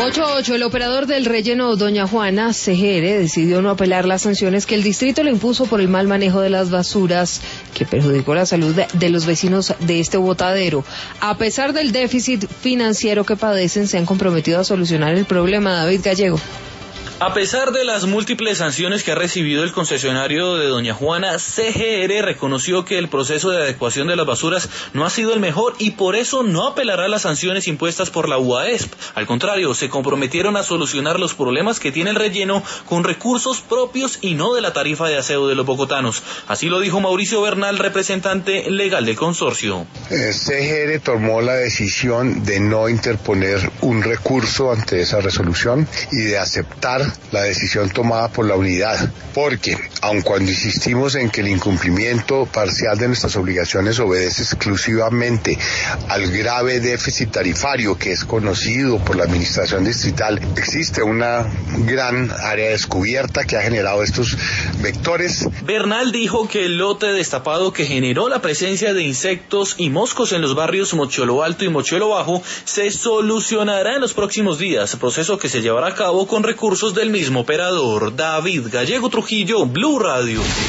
8-8, el operador del relleno Doña Juana, CGR, decidió no apelar las sanciones que el distrito le impuso por el mal manejo de las basuras que perjudicó la salud de los vecinos de este botadero. A pesar del déficit financiero que padecen, se han comprometido a solucionar el problema. David Gallego. A pesar de las múltiples sanciones que ha recibido el concesionario de Doña Juana, CGR reconoció que el proceso de adecuación de las basuras no ha sido el mejor y por eso no apelará a las sanciones impuestas por la UAESP. Al contrario, se comprometieron a solucionar los problemas que tiene el relleno con recursos propios y no de la tarifa de aseo de los bogotanos. Así lo dijo Mauricio Bernal, representante legal del consorcio. CGR tomó la decisión de no interponer un recurso ante esa resolución y de aceptar la decisión tomada por la unidad, porque aun cuando insistimos en que el incumplimiento parcial de nuestras obligaciones obedece exclusivamente al grave déficit tarifario que es conocido por la administración distrital, existe una gran área descubierta que ha generado estos vectores. Bernal dijo que el lote destapado que generó la presencia de insectos y moscos en los barrios Mochuelo Alto y Mochuelo Bajo se solucionará en los próximos días, proceso que se llevará a cabo con recursos del mismo operador. David Gallego Trujillo, Blue Radio.